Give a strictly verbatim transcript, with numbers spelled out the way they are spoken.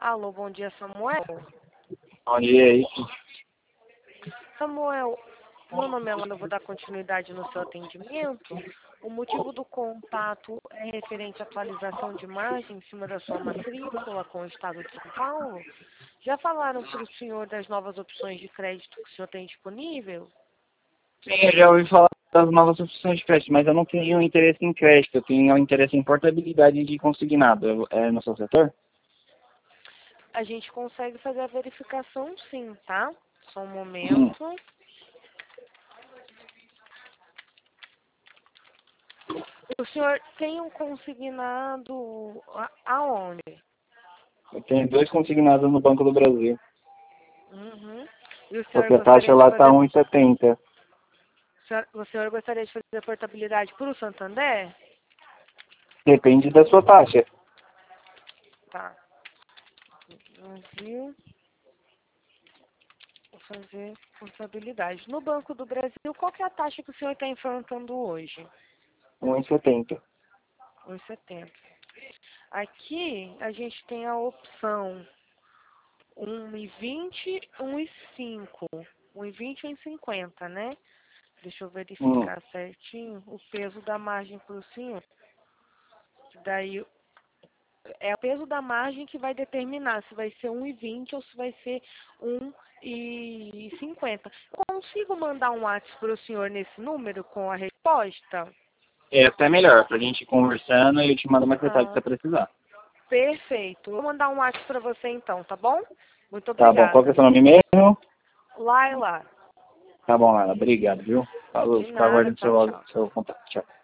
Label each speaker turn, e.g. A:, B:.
A: Alô, bom dia, Samuel.
B: Bom dia aí.
A: Samuel, meu nome é Ana, eu vou dar continuidade no seu atendimento. O motivo do contato é referente à atualização de imagem em cima da sua matrícula com o Estado de São Paulo. Já falaram para o senhor das novas opções de crédito que o senhor tem disponível?
B: Sim, eu já ouvi falar das novas opções de crédito, mas eu não tenho interesse em crédito, eu tenho interesse em portabilidade de consignado. É no seu setor?
A: A gente consegue fazer a verificação sim, tá? Só um
B: Hum.
A: momento. O senhor tem um consignado a- aonde?
B: Eu tenho dois consignados no Banco do Brasil.
A: Uhum. E o
B: Só
A: senhor
B: que a taxa
A: gostaria de
B: lá está
A: fazer,
B: um e setenta.
A: o senhor, o senhor gostaria de fazer a portabilidade para o Santander?
B: Depende da sua taxa.
A: Tá. Brasil, vou fazer portabilidade. No Banco do Brasil, qual que é a taxa que o senhor está enfrentando hoje?
B: um e setenta.
A: um e setenta. Aqui a gente tem a opção um e vinte, um e cinco. um e vinte e um e cinquenta, né? Deixa eu
B: Hum.
A: verificar certinho o peso da margem para o senhor. Daí é o peso da margem que vai determinar se vai ser um e vinte ou se vai ser um e cinquenta. Consigo mandar um WhatsApp para o senhor nesse número com a resposta?
B: É até melhor, pra gente ir conversando e eu te mando mais detalhes se
A: Ah,
B: você precisar.
A: perfeito. Vou mandar um WhatsApp para você então, tá bom? Muito
B: Tá bom, qual que é o
A: obrigada.
B: seu nome mesmo?
A: Laila.
B: Tá bom, Lara, obrigado, viu? Falou,
A: De
B: fico
A: nada.
B: aguardando
A: Tchau,
B: seu,
A: tchau.
B: seu contato. Tchau.